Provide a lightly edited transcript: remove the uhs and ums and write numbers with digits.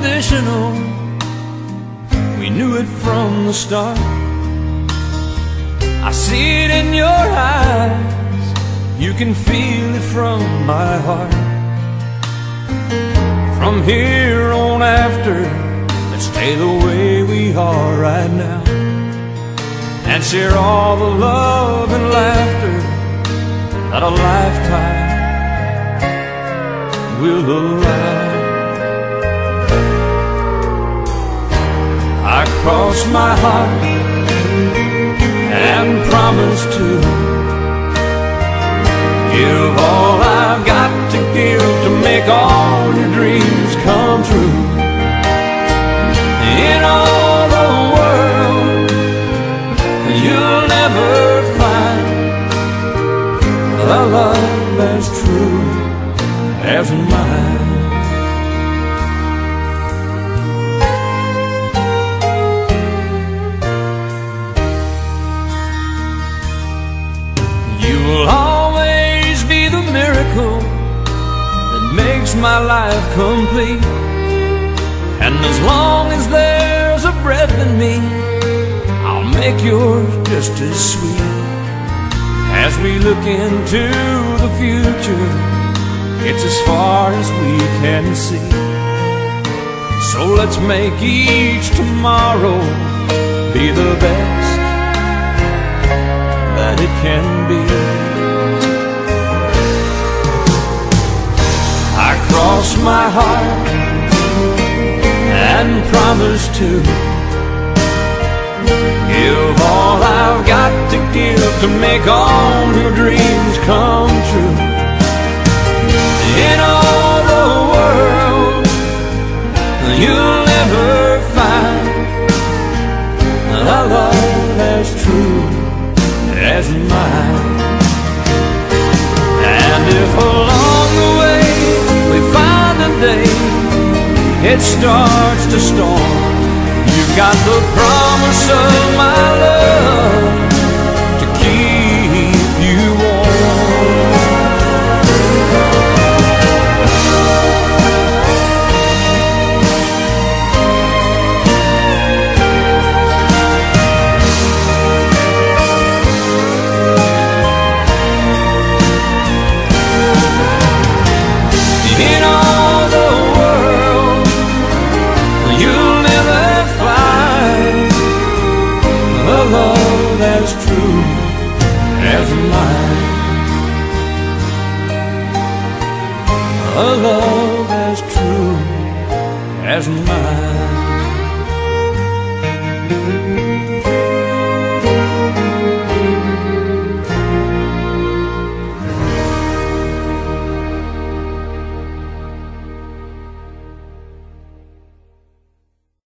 unconditional. We knew it from the start. I see it in your eyes, you can feel it from my heart. From here on after, let's stay the way we are right now, and share all the love and laughter that a lifetime will allow. I cross my heart and promise to give all I've got to give to make all your dreams come true. In all the world, you'll never find a love as true as mine. You'll always be the miracle that makes my life complete. And as long as there's a breath in me, I'll make yours just as sweet. As we look into the future, it's as far as we can see. So let's make each tomorrow be the best that it can be. I cross my heart and promise to give all I've got to give to make all your dreams come true. In all the world, you'll never find a love as true as mine. And if along the way we find a day it starts to storm, you've got the promise of my love to keep you warm. In all the world, you'll never find a love as true as mine. A love as true as mine.